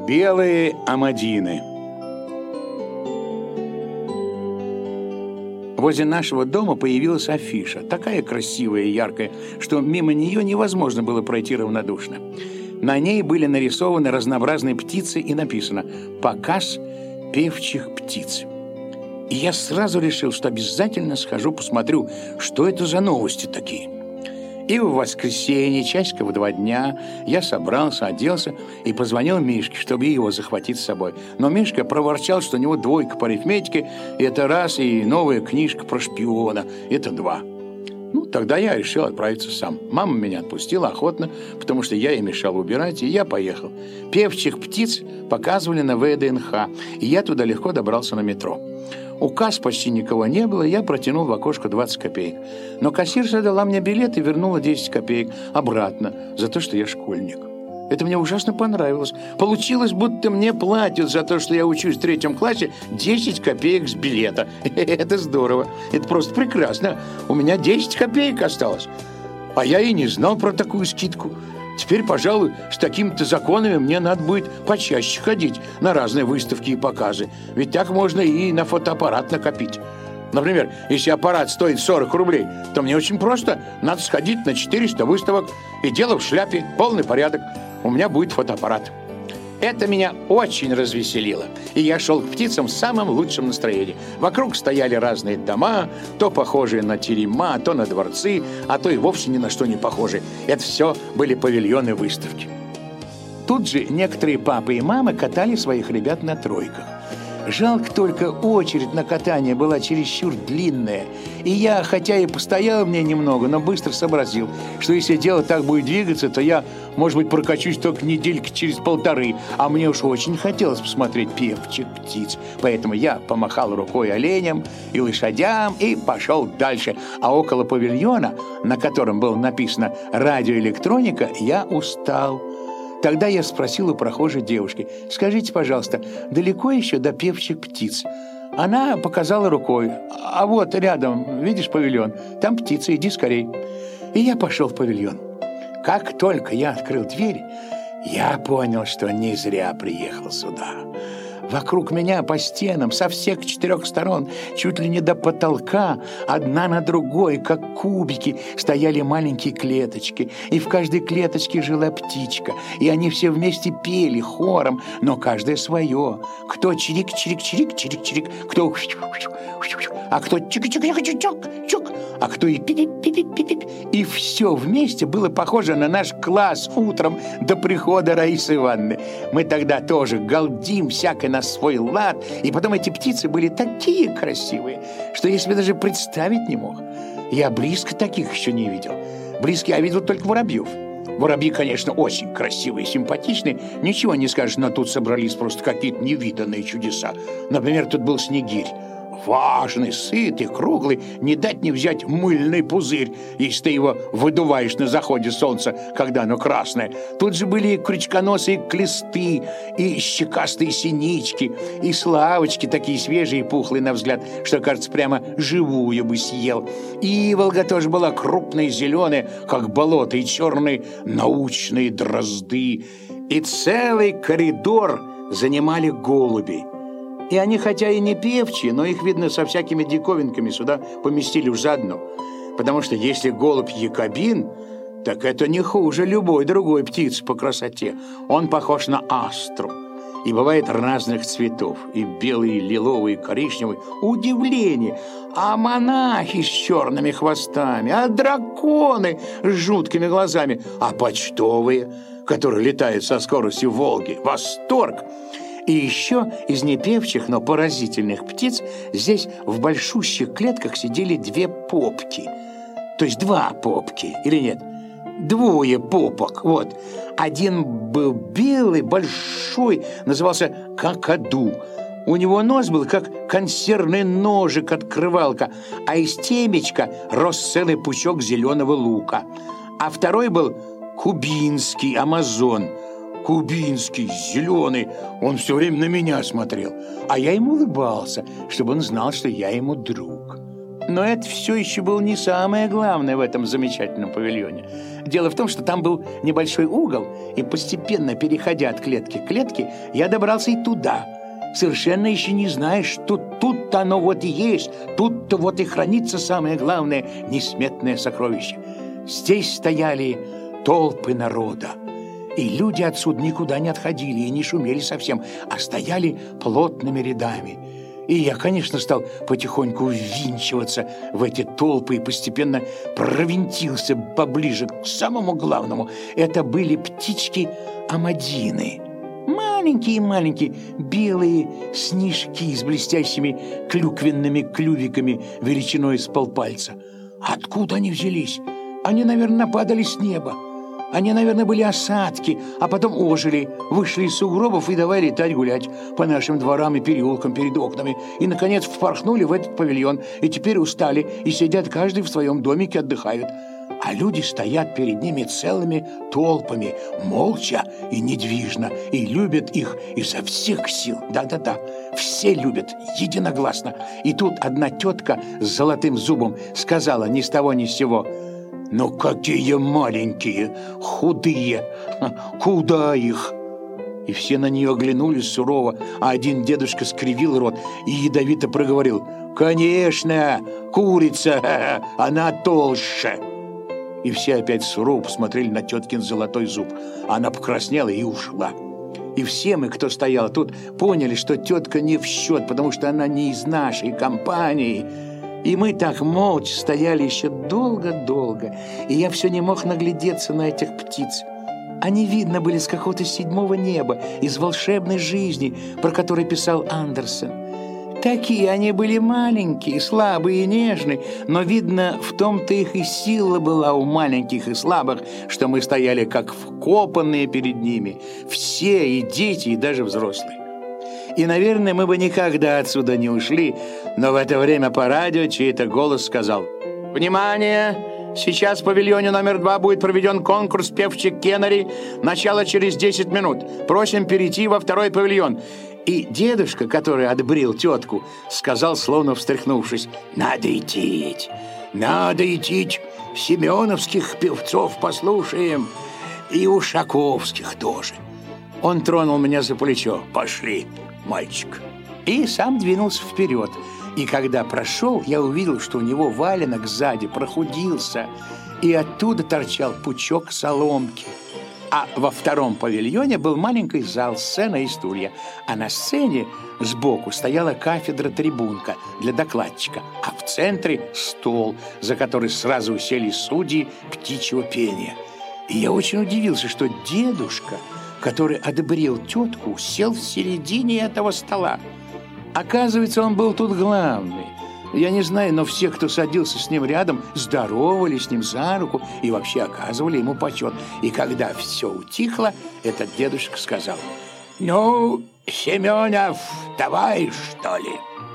Белые амадины. Возле нашего дома появилась афиша, такая красивая и яркая, что мимо нее невозможно было пройти равнодушно. На ней были нарисованы разнообразные птицы и написано «Показ певчих птиц». И я сразу решил, что обязательно схожу, посмотрю, что это за новости такие. И в воскресенье, часика в 2 дня, я собрался, оделся и позвонил Мишке, чтобы его захватить с собой. Но Мишка проворчал, что у него 2 по арифметике, это раз, и новая книжка про шпиона, это 2. Тогда я решил отправиться сам. Мама меня отпустила охотно, потому что я ей мешал убирать, и я поехал. Певчих птиц показывали на ВДНХ, и я туда легко добрался на метро. У касс почти никого не было, я протянул в окошко 20 копеек. Но кассирша дала мне билет и вернула 10 копеек обратно за то, что я школьник. Это мне ужасно понравилось. Получилось, будто мне платят за то, что я учусь в 3 классе 10 копеек с билета. Это здорово. Это просто прекрасно. У меня 10 копеек осталось. А я и не знал про такую скидку. Теперь, пожалуй, с такими-то законами мне надо будет почаще ходить на разные выставки и показы. Ведь так можно и на фотоаппарат накопить. Например, если аппарат стоит 40 рублей, то мне очень просто. Надо сходить на 400 выставок, и дело в шляпе, полный порядок. У меня будет фотоаппарат. Это меня очень развеселило, и я шел к птицам в самом лучшем настроении. Вокруг стояли разные дома, то похожие на терема, то на дворцы, а то и вовсе ни на что не похожие. Это все были павильоны выставки. Тут же некоторые папы и мамы катали своих ребят на тройках. Жалко только, очередь на катание была чересчур длинная, и я, хотя и постоял в ней немного, но быстро сообразил, что если дело так будет двигаться, то я, может быть, прокачусь только недельки через 1,5, а мне уж очень хотелось посмотреть певчих птиц, поэтому я помахал рукой оленям и лошадям и пошел дальше, а около павильона, на котором было написано «Радиоэлектроника», я устал. Тогда я спросил у прохожей девушки: «Скажите, пожалуйста, далеко еще до певчих птиц?» Она показала рукой: «А вот рядом, видишь павильон? Там птицы, иди скорей». И я пошел в павильон. Как только я открыл дверь, я понял, что не зря приехал сюда. Вокруг меня по стенам со всех 4 сторон, чуть ли не до потолка, одна на другой, как кубики, стояли маленькие клеточки, и в каждой клеточке жила птичка, и они все вместе пели хором, но каждое свое. Кто чирик-чирик-чирик, чирик-чирик, кто а кто чик-чик-чик-чик-чик, а кто и пип-пип-пип-пип. И все вместе было похоже на наш класс утром до прихода Раисы Ивановны. Мы тогда тоже галдим всякое на свой лад, и потом эти птицы были такие красивые, что я себе даже представить не мог. Я близко таких еще не видел. Близко я видел только воробьев. Воробьи, конечно, очень красивые, симпатичные, ничего не скажешь, но тут собрались просто какие-то невиданные чудеса. Например, тут был снегирь. Важный, сытый, круглый, не дать не взять мыльный пузырь, если ты его выдуваешь на заходе солнца, когда оно красное. Тут же были и крючконосые клесты, и щекастые синички, и славочки такие свежие и пухлые на взгляд, что, кажется, прямо живую бы съел. И иволга тоже была крупная, зеленая, как болото, и черные научные дрозды. И целый коридор занимали голуби. И они, хотя и не певчие, но их, видно, со всякими диковинками сюда поместили уж заодно. Потому что если голубь якобин, так это не хуже любой другой птицы по красоте. Он похож на астру. И бывает разных цветов. И белый, и лиловый, и коричневый. Удивление! А монахи с черными хвостами, а драконы с жуткими глазами, а почтовые, которые летают со скоростью Волги. Восторг! И еще из непевчих, но поразительных птиц здесь в большущих клетках сидели 2 попки. То есть 2 попки, или нет? 2 попок, вот. Один был белый, большой, назывался какаду. У него нос был как консервный ножик-открывалка, а из темечка рос целый пучок зеленого лука. А второй был кубинский амазон. Кубинский, зеленый, он все время на меня смотрел, а я ему улыбался, чтобы он знал, что я ему друг. Но это все еще было не самое главное в этом замечательном павильоне. Дело в том, что там был небольшой угол, и постепенно, переходя от клетки к клетке, я добрался и туда, совершенно еще не зная, что тут-то оно вот и есть, тут-то вот и хранится самое главное несметное сокровище. Здесь стояли толпы народа, и люди отсюда никуда не отходили и не шумели совсем, а стояли плотными рядами. И я, конечно, стал потихоньку ввинчиваться в эти толпы и постепенно провинтился поближе к самому главному. Это были птички-амадины. Маленькие-маленькие белые снежки с блестящими клюквенными клювиками величиной с полпальца. Откуда они взялись? Они, наверное, падали с неба. Они, наверное, были осадки, а потом ожили, вышли из сугробов и давай летать гулять по нашим дворам и переулкам перед окнами. И, наконец, впорхнули в этот павильон, и теперь устали, и сидят каждый в своем домике, отдыхают. А люди стоят перед ними целыми толпами, молча и недвижно, и любят их изо всех сил. Да-да-да, все любят, единогласно. И тут одна тетка с золотым зубом сказала ни с того ни с сего: «Ну какие маленькие, худые, куда их?» И все на нее оглянулись сурово, а один дедушка скривил рот и ядовито проговорил: «Конечно, курица, она толще». И все опять сурово посмотрели на теткин золотой зуб. Она покраснела и ушла. И все мы, кто стоял тут, поняли, что тетка не в счет, потому что она не из нашей компании. И мы так молча стояли еще долго-долго, и я все не мог наглядеться на этих птиц. Они, видно, были с какого-то седьмого неба, из волшебной жизни, про которую писал Андерсон. Такие они были маленькие, слабые и нежные, но, видно, в том-то их и сила была у маленьких и слабых, что мы стояли как вкопанные перед ними, все, и дети, и даже взрослые. И, наверное, мы бы никогда отсюда не ушли, но в это время по радио чей-то голос сказал: «Внимание! Сейчас в павильоне номер 2 будет проведен конкурс «Певчик Кеннери». Начало через 10 минут. Просим перейти во второй павильон». И дедушка, который отбрил тетку, сказал, словно встряхнувшись: «Надо идти. Семеновских певцов послушаем. И ушаковских тоже». Он тронул меня за плечо: «Пошли, мальчик». И сам двинулся вперед. И когда прошел, я увидел, что у него валенок сзади прохудился, и оттуда торчал пучок соломки. А во втором павильоне был маленький зал, сцена и стулья. А на сцене сбоку стояла кафедра-трибунка для докладчика, а в центре стол, за который сразу уселись судьи птичьего пения. И я очень удивился, что дедушка, который одобрил тетку, сел в середине этого стола. Оказывается, он был тут главный. Я не знаю, но все, кто садился с ним рядом, здоровались с ним за руку и вообще оказывали ему почет. И когда все утихло, этот дедушка сказал: «Ну, Семенов, давай, что ли?»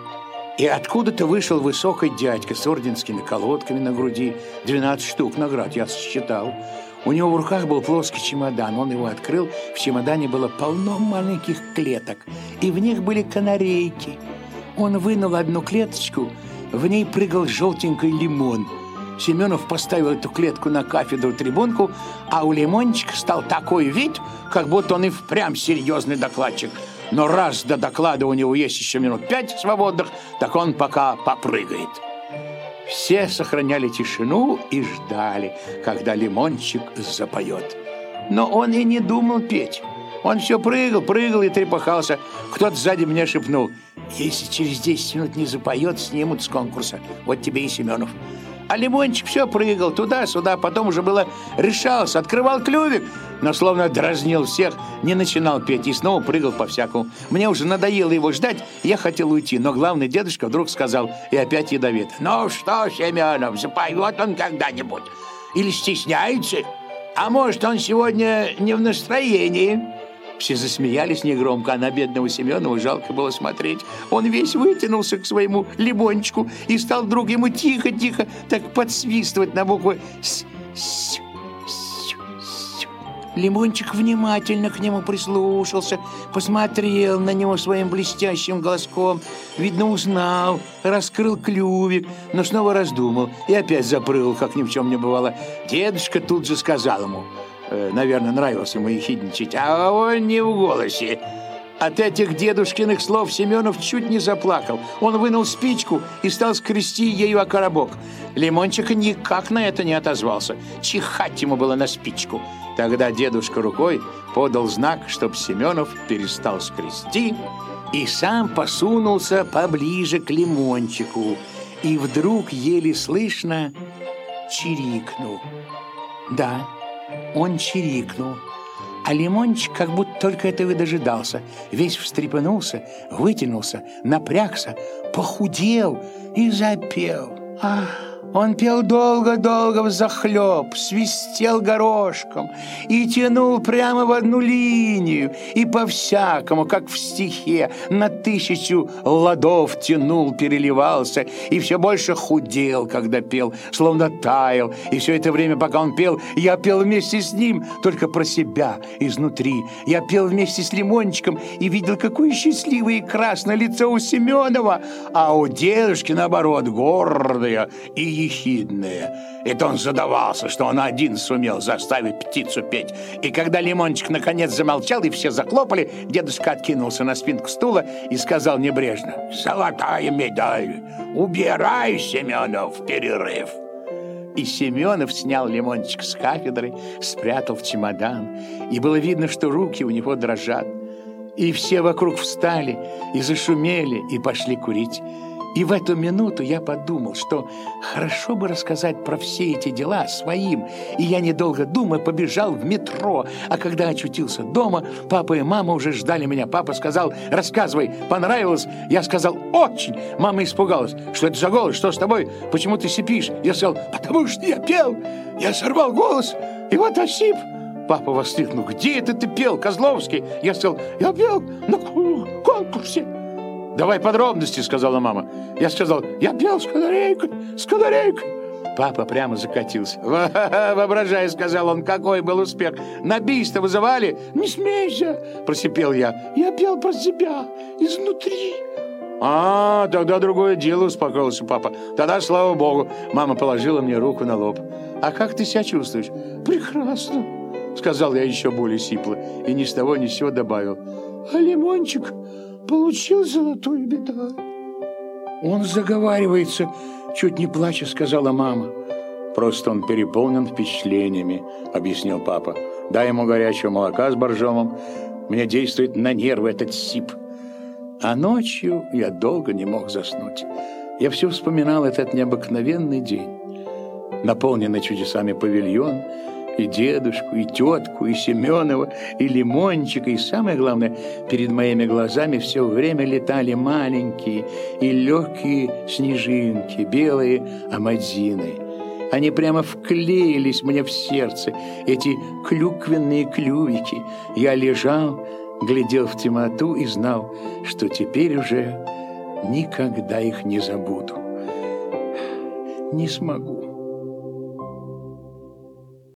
И откуда-то вышел высокий дядька с орденскими колодками на груди, 12 штук наград, я сосчитал. У него в руках был плоский чемодан, он его открыл, в чемодане было полно маленьких клеток, и в них были канарейки. Он вынул одну клеточку, в ней прыгал желтенький лимон. Семенов поставил эту клетку на кафедру-трибунку, а у лимончика стал такой вид, как будто он и впрямь серьезный докладчик. Но раз до доклада у него есть еще минут 5 свободных, так он пока попрыгает. Все сохраняли тишину и ждали, когда лимончик запоет. Но он и не думал петь. Он все прыгал и трепыхался. Кто-то сзади меня шепнул: «Если через 10 минут не запоет, снимут с конкурса. Вот тебе и Семенов». А лимончик все прыгал туда-сюда, потом уже было решался, открывал клювик, но словно дразнил всех, не начинал петь и снова прыгал по-всякому. Мне уже надоело его ждать, я хотел уйти, но главный дедушка вдруг сказал, и опять ядовито: «Ну что, Семенов, запоет он когда-нибудь? Или стесняется? А может, он сегодня не в настроении?» Все засмеялись негромко, а на бедного Семенова жалко было смотреть. Он весь вытянулся к своему лимончику и стал вдруг ему тихо-тихо так подсвистывать на буквы «С». Лимончик внимательно к нему прислушался, посмотрел на него своим блестящим глазком, видно, узнал, раскрыл клювик, но снова раздумал и опять запрыгал, как ни в чем не бывало. Дедушка тут же сказал ему, наверное, нравилось ему ехидничать, а он не в голосе. От этих дедушкиных слов Семенов чуть не заплакал. Он вынул спичку и стал скрести ею о коробок. Лимончик никак на это не отозвался. Чихать ему было на спичку. Тогда дедушка рукой подал знак, чтоб Семенов перестал скрести, и сам посунулся поближе к Лимончику. И вдруг еле слышно чирикнул. Да, он чирикнул. А Лимончик как будто только этого и дожидался. Весь встрепенулся, вытянулся, напрягся, похудел и запел. Он пел долго-долго взахлеб, свистел горошком и тянул прямо в одну линию, и по-всякому, как в стихе, на 1000 ладов тянул, переливался, и все больше худел, когда пел, словно таял. И все это время, пока он пел, я пел вместе с ним, только про себя изнутри. Я пел вместе с Лимончиком и видел, какое счастливое и красное лицо у Семенова, а у дедушки, наоборот, гордое и ехидное. Это он задавался, что он один сумел заставить птицу петь. И когда Лимончик наконец замолчал и все захлопали, дедушка откинулся на спинку стула и сказал небрежно: «Золотая медаль! Убирай, Семенов, в перерыв!» И Семенов снял Лимончик с кафедры, спрятал в чемодан, и было видно, что руки у него дрожат. И все вокруг встали и зашумели и пошли курить. И в эту минуту я подумал, что хорошо бы рассказать про все эти дела своим, и я, недолго думая, побежал в метро. А когда очутился дома, папа и мама уже ждали меня. Папа сказал: «Рассказывай, понравилось?» Я сказал: «Очень». Мама испугалась: «Что это за голос? Что с тобой? Почему ты сипишь?» Я сказал: «Потому что я пел. Я сорвал голос, и вот осип». Папа воскликнул: «Где это ты пел, Козловский?» Я сказал: «Я пел на конкурсе». «Давай подробности», — сказала мама. Я сказал: «Я пел с канарейкой, с канарейкой». Папа прямо закатился. «Воображай», — сказал он, — «какой был успех. На бис-то вызывали?» «Не смейся», — просипел я. «Я пел про себя, изнутри». Тогда другое дело», — успокоился папа. «Тогда, слава богу». Мама положила мне руку на лоб. «А как ты себя чувствуешь?» «Прекрасно», — сказал я еще более сипло, и ни с того ни с сего добавил: «А Лимончик получил золотую медаль». «Он заговаривается, чуть не плача», — сказала мама. «Просто он переполнен впечатлениями», — объяснил папа. «Дай ему горячего молока с боржомом. Мне действует на нервы этот сип». А ночью я долго не мог заснуть. Я все вспоминал этот необыкновенный день, наполненный чудесами павильон, и дедушку, и тетку, и Семенова, и Лимончика, и самое главное, перед моими глазами все время летали маленькие и легкие снежинки, белые амадзины. Они прямо вклеились мне в сердце, эти клюквенные клювики. Я лежал, глядел в темноту и знал, что теперь уже никогда их не забуду. Не смогу.